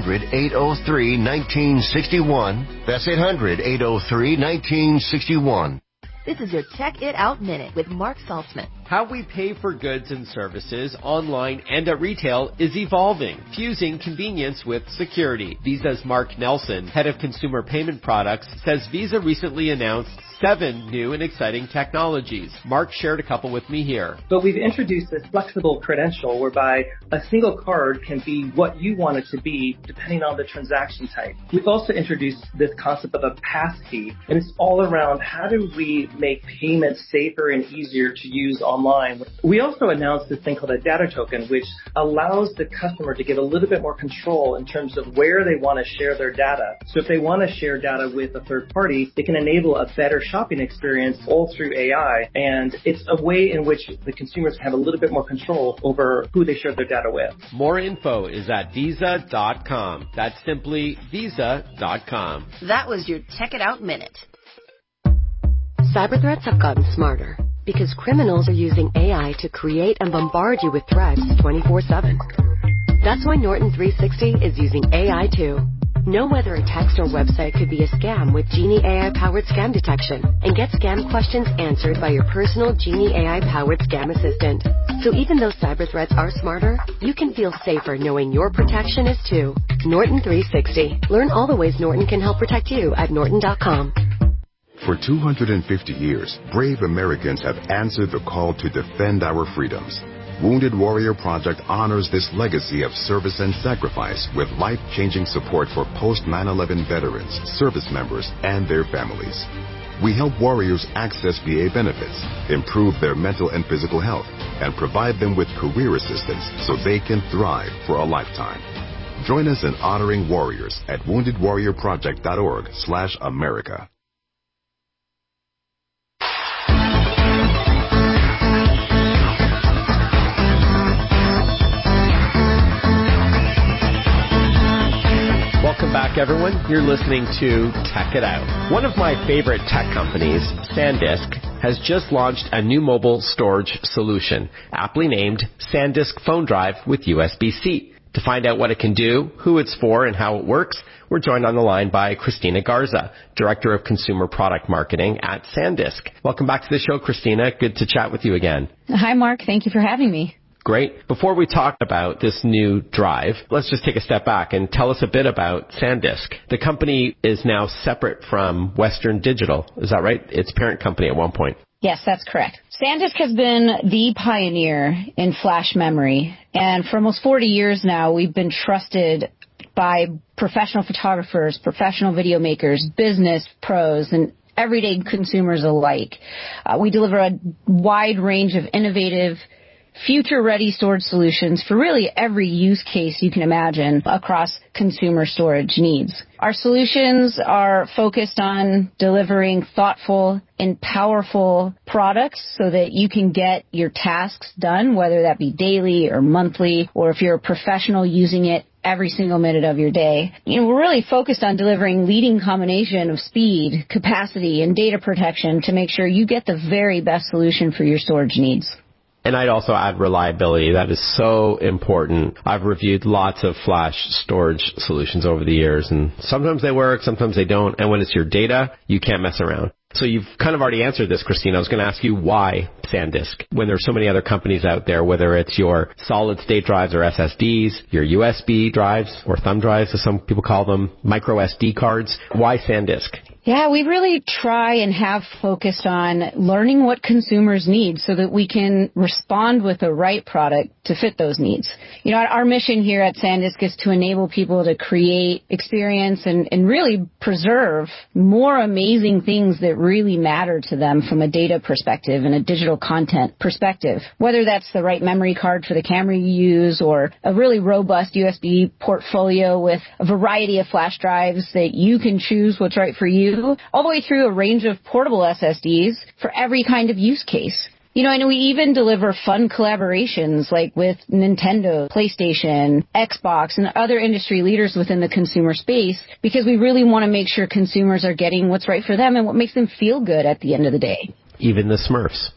800-803-1961. That's 800-803-1961. This is your Tech It Out Minute with Mark Saltzman. How we pay for goods and services online and at retail is evolving, fusing convenience with security. Visa's Mark Nelson, head of consumer payment products, says Visa recently announced 7 new and exciting technologies. Mark shared a couple with me here. So we've introduced this flexible credential whereby a single card can be what you want it to be depending on the transaction type. We've also introduced this concept of a passkey, and it's all around how do we make payments safer and easier to use online. We also announced this thing called a data token, which allows the customer to get a little bit more control in terms of where they want to share their data. So if they want to share data with a third party, they can enable a better shopping experience all through AI. And it's a way in which the consumers have a little bit more control over who they share their data with. More info is at Visa.com. That's simply Visa.com. That was your Tech It Out Minute. Cyber threats have gotten smarter because criminals are using AI to create and bombard you with threats 24/7. That's why Norton 360 is using AI too. Know whether a text or website could be a scam with Genie AI-powered scam detection, and get scam questions answered by your personal Genie AI-powered scam assistant. So even though cyber threats are smarter, you can feel safer knowing your protection is too. Norton 360. Learn all the ways Norton can help protect you at norton.com. For 250 years, brave Americans have answered the call to defend our freedoms. Wounded Warrior Project honors this legacy of service and sacrifice with life-changing support for post-9/11 veterans, service members, and their families. We help warriors access VA benefits, improve their mental and physical health, and provide them with career assistance so they can thrive for a lifetime. Join us in honoring warriors at woundedwarriorproject.org/America. Welcome back, everyone. You're listening to Tech It Out. One of my favorite tech companies, SanDisk, has just launched a new mobile storage solution, aptly named SanDisk Phone Drive with USB-C. To find out what it can do, who it's for, and how it works, we're joined on the line by Christina Garza, Director of Consumer Product Marketing at SanDisk. Welcome back to the show, Christina. Good to chat with you again. Hi, Mark. Thank you for having me. Great. Before we talk about this new drive, let's just take a step back and tell us a bit about SanDisk. The company is now separate from Western Digital. Is that right? Its parent company at one point. Yes, that's correct. SanDisk has been the pioneer in flash memory, and for almost 40 years now, we've been trusted by professional photographers, professional video makers, business pros, and everyday consumers alike. We deliver a wide range of innovative, future-ready storage solutions for really every use case you can imagine across consumer storage needs. Our solutions are focused on delivering thoughtful and powerful products so that you can get your tasks done, whether that be daily or monthly, or if you're a professional using it every single minute of your day. We're really focused on delivering leading combination of speed, capacity, and data protection to make sure you get the very best solution for your storage needs. And I'd also add reliability. That is so important. I've reviewed lots of flash storage solutions over the years, and sometimes they work, sometimes they don't. And when it's your data, you can't mess around. So you've kind of already answered this, Christina. I was going to ask you why SanDisk, when there's so many other companies out there, whether it's your solid-state drives or SSDs, your USB drives or thumb drives, as some people call them, micro SD cards. Why SanDisk? Yeah, we really try and have focused on learning what consumers need so that we can respond with the right product to fit those needs. Our mission here at SanDisk is to enable people to create, experience, and really preserve more amazing things that really matter to them from a data perspective and a digital content perspective. Whether that's the right memory card for the camera you use or a really robust USB portfolio with a variety of flash drives that you can choose what's right for you, all the way through a range of portable SSDs for every kind of use case. And we even deliver fun collaborations like with Nintendo, PlayStation, Xbox, and other industry leaders within the consumer space because we really want to make sure consumers are getting what's right for them and what makes them feel good at the end of the day. Even the Smurfs.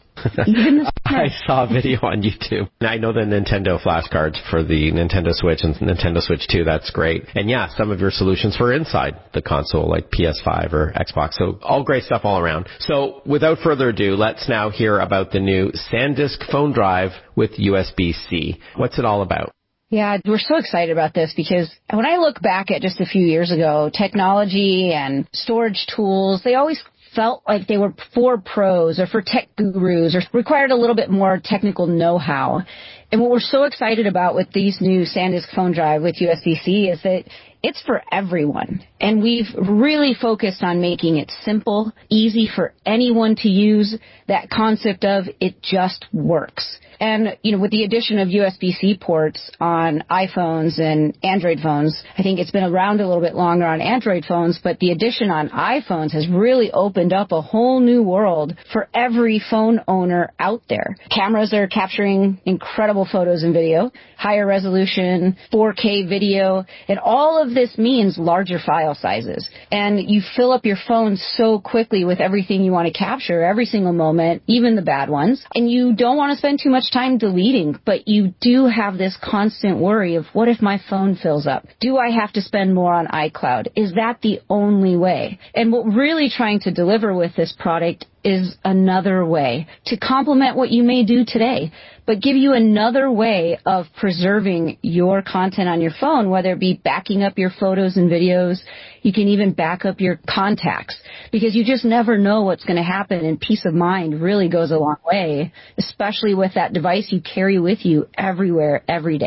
I saw a video on YouTube. And I know the Nintendo flashcards for the Nintendo Switch and Nintendo Switch 2. That's great. And yeah, some of your solutions for inside the console, like PS5 or Xbox. So all great stuff all around. So without further ado, let's now hear about the new SanDisk Phone Drive with USB-C. What's it all about? Yeah, we're so excited about this because when I look back at just a few years ago, technology and storage tools, they always felt like they were for pros or for tech gurus or required a little bit more technical know-how. And what we're so excited about with these new SanDisk Phone Drive with USB-C is that it's for everyone. And we've really focused on making it simple, easy for anyone to use, that concept of it just works. And, with the addition of USB-C ports on iPhones and Android phones, I think it's been around a little bit longer on Android phones, but the addition on iPhones has really opened up a whole new world for every phone owner out there. Cameras are capturing incredible photos and video, higher resolution, 4K video, and all of this means larger file sizes. And you fill up your phone so quickly with everything you want to capture every single moment, even the bad ones, and you don't want to spend too much time deleting, but you do have this constant worry of what if my phone fills up? Do I have to spend more on iCloud? Is that the only way? And what we're really trying to deliver with this product is another way to complement what you may do today, but give you another way of preserving your content on your phone, whether it be backing up your photos and videos. You can even back up your contacts because you just never know what's going to happen, and peace of mind really goes a long way, especially with that device you carry with you everywhere, every day.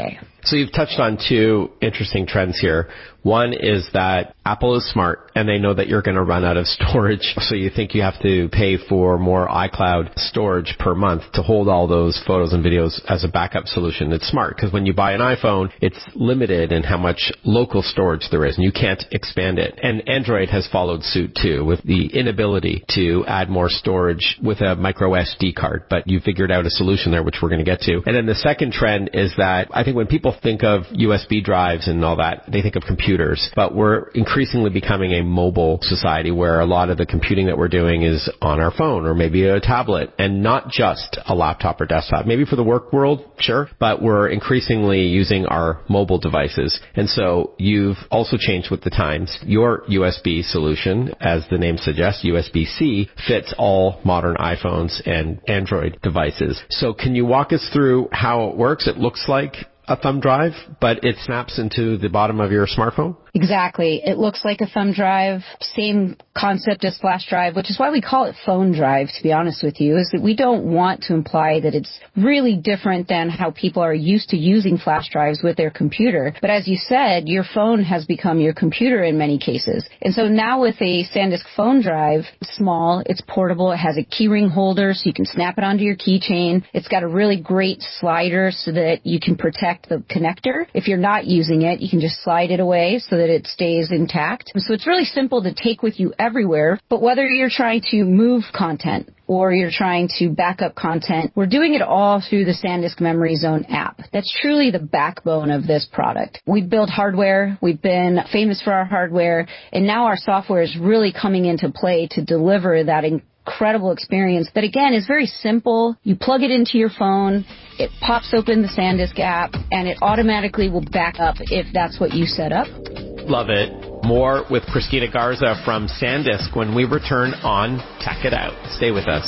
So you've touched on two interesting trends here. One is that Apple is smart and they know that you're going to run out of storage. So you think you have to pay for more iCloud storage per month to hold all those photos and videos as a backup solution. It's smart because when you buy an iPhone, it's limited in how much local storage there is and you can't expand it. And Android has followed suit too with the inability to add more storage with a micro SD card. But you figured out a solution there, which we're going to get to. And then the second trend is that I think when people think of USB drives and all that, they think of computers. But we're increasingly becoming a mobile society where a lot of the computing that we're doing is on our phone or maybe a tablet and not just a laptop or desktop. Maybe for the work world, sure, but we're increasingly using our mobile devices. And so you've also changed with the times. Your USB solution, as the name suggests, USB-C, fits all modern iPhones and Android devices. So can you walk us through how it works? It looks like a thumb drive, but it snaps into the bottom of your smartphone? Exactly. It looks like a thumb drive, same concept as flash drive, which is why we call it phone drive, to be honest with you, is that we don't want to imply that it's really different than how people are used to using flash drives with their computer. But as you said, your phone has become your computer in many cases. And so now with a SanDisk phone drive, it's small, it's portable, it has a keyring holder so you can snap it onto your keychain. It's got a really great slider so that you can protect the connector. If you're not using it, you can just slide it away so that it stays intact. So it's really simple to take with you everywhere. But whether you're trying to move content or you're trying to back up content, we're doing it all through the SanDisk Memory Zone app. That's truly the backbone of this product. We build hardware. We've been famous for our hardware. And now our software is really coming into play to deliver that incredible experience that, again, is very simple. You plug it into your phone, it pops open the SanDisk app, and it automatically will back up if that's what you set up. Love it. More with Christina Garza from SanDisk when we return on Tech It Out. Stay with us.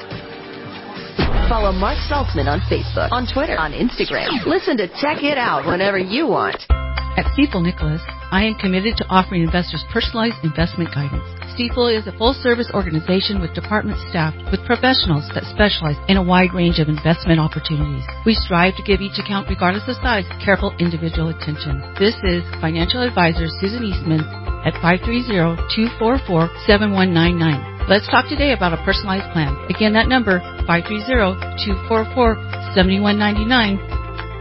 Follow Mark Saltzman on Facebook, on Twitter, on Instagram. Listen to Tech It Out whenever you want. At Stifel Nicholas, I am committed to offering investors personalized investment guidance. Stifel is a full-service organization with department staff with professionals that specialize in a wide range of investment opportunities. We strive to give each account, regardless of size, careful individual attention. This is financial advisor Susan Eastman at 530-244-7199. Let's talk today about a personalized plan. Again, that number, 530-244-7199.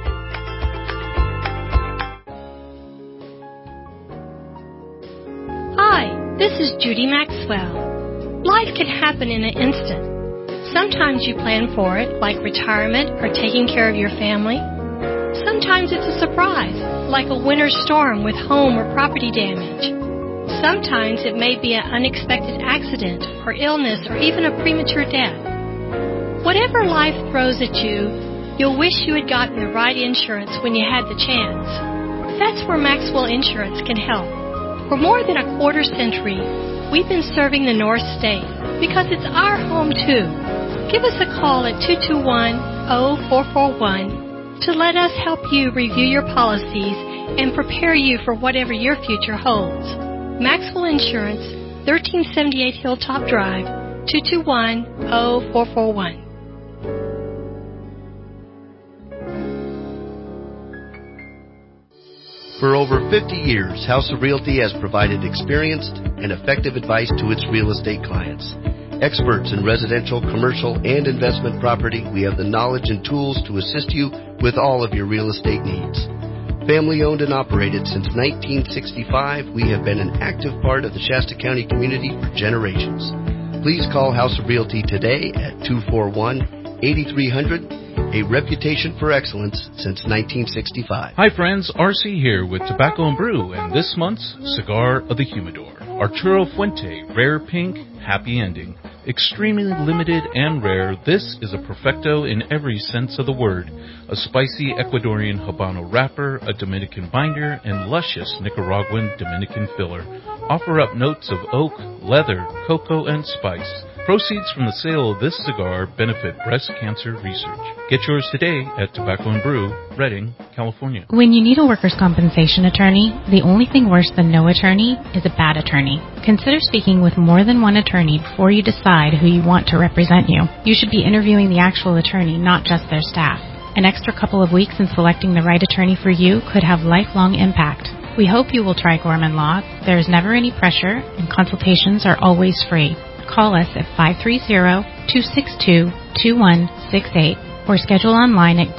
This is Judy Maxwell. Life can happen in an instant. Sometimes you plan for it, like retirement or taking care of your family. Sometimes it's a surprise, like a winter storm with home or property damage. Sometimes it may be an unexpected accident or illness or even a premature death. Whatever life throws at you, you'll wish you had gotten the right insurance when you had the chance. That's where Maxwell Insurance can help. For more than a quarter century, we've been serving the North State because it's our home too. Give us a call at 221-0441 to let us help you review your policies and prepare you for whatever your future holds. Maxwell Insurance, 1378 Hilltop Drive, 221-0441. For over 50 years, House of Realty has provided experienced and effective advice to its real estate clients. Experts in residential, commercial, and investment property, we have the knowledge and tools to assist you with all of your real estate needs. Family owned and operated since 1965, we have been an active part of the Shasta County community for generations. Please call House of Realty today at 241-8300. A reputation for excellence since 1965. Hi friends, RC here with Tobacco and Brew and this month's Cigar of the Humidor. Arturo Fuente, Rare Pink, Happy Ending. Extremely limited and rare, this is a perfecto in every sense of the word. A spicy Ecuadorian Habano wrapper, a Dominican binder, and luscious Nicaraguan Dominican filler. Offer up notes of oak, leather, cocoa, and spice. Proceeds from the sale of this cigar benefit breast cancer research. Get yours today at Tobacco and Brew, Redding, California. When you need a workers' compensation attorney, the only thing worse than no attorney is a bad attorney. Consider speaking with more than one attorney before you decide who you want to represent you. You should be interviewing the actual attorney, not just their staff. An extra couple of weeks in selecting the right attorney for you could have lifelong impact. We hope you will try Gorman Law. There is never any pressure, and consultations are always free. Call us at 530-262-2168 or schedule online at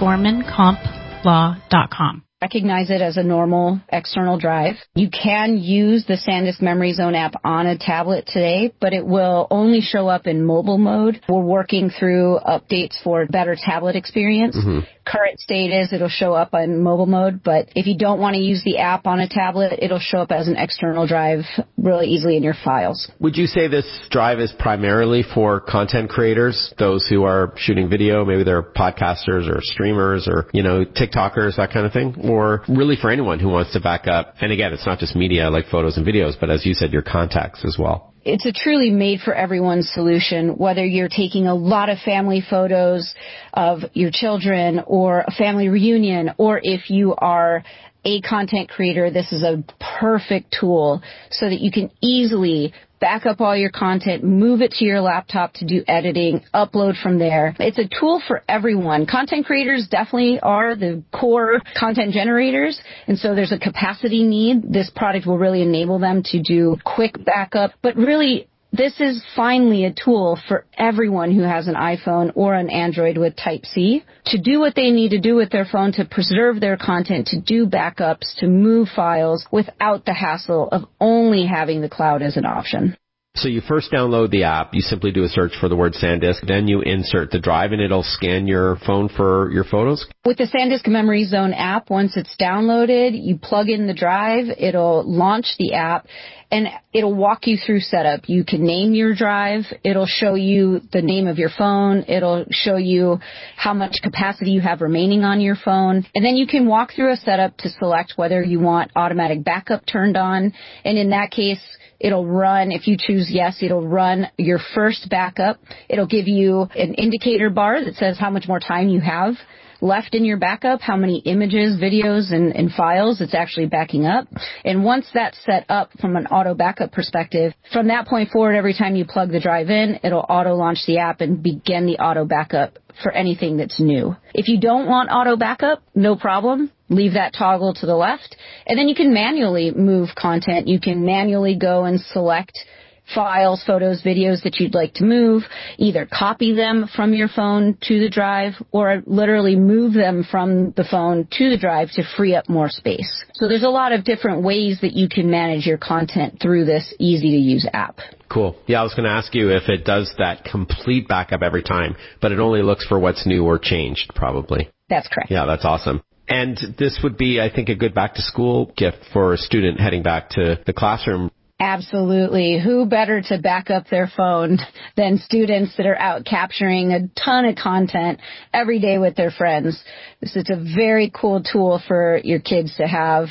gormancomplaw.com. Recognize it as a normal external drive. You can use the SanDisk Memory Zone app on a tablet today, but it will only show up in mobile mode. We're working through updates for better tablet experience. Current state is it'll show up on mobile mode, but if you don't want to use the app on a tablet, it'll show up as an external drive really easily in your files. Would you say this drive is primarily for content creators, those who are shooting video, maybe they're podcasters or streamers or, TikTokers, that kind of thing, or really for anyone who wants to back up? And again, it's not just media like photos and videos, but as you said, your contacts as well. It's a truly made-for-everyone solution, whether you're taking a lot of family photos of your children or a family reunion, or if you are a content creator, this is a perfect tool so that you can easily back up all your content, move it to your laptop to do editing, upload from there. It's a tool for everyone. Content creators definitely are the core content generators, and so there's a capacity need. This product will really enable them to do quick backup, but really this is finally a tool for everyone who has an iPhone or an Android with Type-C to do what they need to do with their phone, to preserve their content, to do backups, to move files without the hassle of only having the cloud as an option. So you first download the app, you simply do a search for the word SanDisk, then you insert the drive and it'll scan your phone for your photos? With the SanDisk Memory Zone app, once it's downloaded, you plug in the drive, it'll launch the app, and it'll walk you through setup. You can name your drive, it'll show you the name of your phone, it'll show you how much capacity you have remaining on your phone, and then you can walk through a setup to select whether you want automatic backup turned on, and in that case, it'll run, if you choose yes, it'll run your first backup. It'll give you an indicator bar that says how much more time you have left in your backup, how many images, videos, and files it's actually backing up. And once that's set up from an auto backup perspective, from that point forward, every time you plug the drive in, it'll auto launch the app and begin the auto backup for anything that's new. If you don't want auto backup, no problem. Leave that toggle to the left, and then you can manually move content. You can manually go and select files, photos, videos that you'd like to move, either copy them from your phone to the drive or literally move them from the phone to the drive to free up more space. So there's a lot of different ways that you can manage your content through this easy-to-use app. Cool. Yeah, I was going to ask you if it does that complete backup every time, but it only looks for what's new or changed, probably. That's correct. Yeah, that's awesome. And this would be, I think, a good back-to-school gift for a student heading back to the classroom. Absolutely. Who better to back up their phone than students that are out capturing a ton of content every day with their friends? This is a very cool tool for your kids to have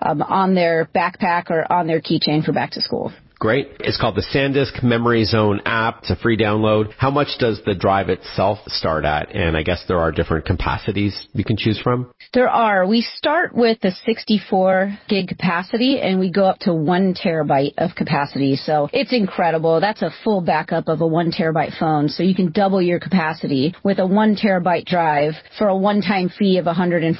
on their backpack or on their keychain for back to school. Great. It's called the SanDisk Memory Zone app. It's a free download. How much does the drive itself start at? And I guess there are different capacities you can choose from. There are. We start with the 64 gig capacity and we go up to 1 terabyte of capacity. So it's incredible. That's a full backup of a 1 terabyte phone. So you can double your capacity with a 1 terabyte drive for a one-time fee of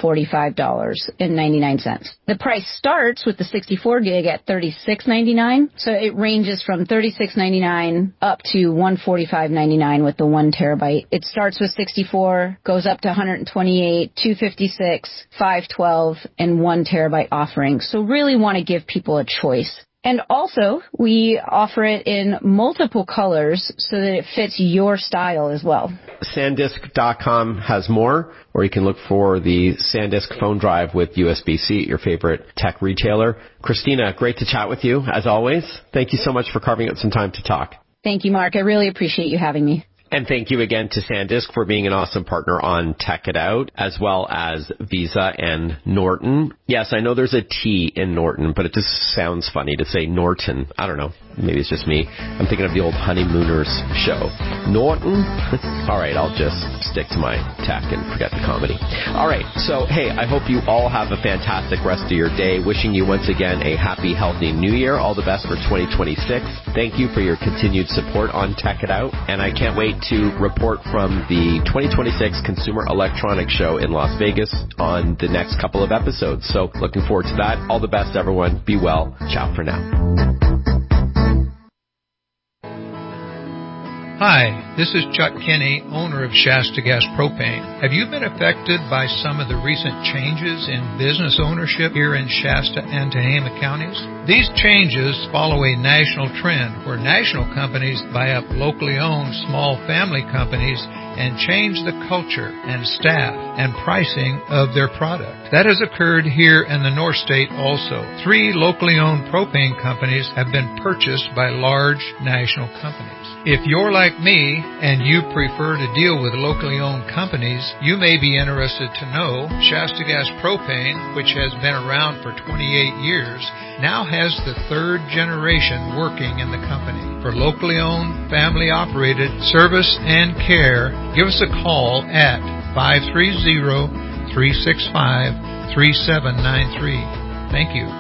$145.99. The price starts with the 64 gig at $36.99. So it ranges from $36.99 up to $145.99 with the 1 terabyte. It starts with 64, goes up to 128, 256, 512, and 1 terabyte offering. So really want to give people a choice. And also, we offer it in multiple colors so that it fits your style as well. SanDisk.com has more, or you can look for the SanDisk phone drive with USB-C at your favorite tech retailer. Christina, great to chat with you, as always. Thank you so much for carving out some time to talk. Thank you, Mark. I really appreciate you having me. And thank you again to SanDisk for being an awesome partner on Tech It Out, as well as Visa and Norton. Yes, I know there's a T in Norton, but it just sounds funny to say Norton. I don't know. Maybe it's just me. I'm thinking of the old Honeymooners show. Norton? All right, I'll just stick to my tech and forget the comedy. All right, so hey, I hope you all have a fantastic rest of your day. Wishing you once again a happy, healthy new year. All the best for 2026. Thank you for your continued support on Tech It Out, and I can't wait to report from the 2026 Consumer Electronics Show in Las Vegas on the next couple of episodes. So looking forward to that. All the best, everyone. Be well. Ciao for now. Hi, this is Chuck Kinney, owner of Shasta Gas Propane. Have you been affected by some of the recent changes in business ownership here in Shasta and Tehama counties? These changes follow a national trend where national companies buy up locally owned small family companies and change the culture and staff and pricing of their product. That has occurred here in the North State also. 3 locally owned propane companies have been purchased by large national companies. If you're like me and you prefer to deal with locally owned companies, you may be interested to know Shasta Gas Propane, which has been around for 28 years, now has the 3rd generation working in the company. For locally owned, family operated service and care, give us a call at 530-365-3793. Thank you.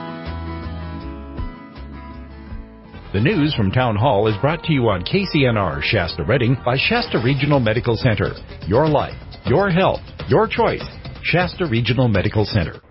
The news from Town Hall is brought to you on KCNR Shasta Redding by Shasta Regional Medical Center. Your life, your health, your choice. Shasta Regional Medical Center.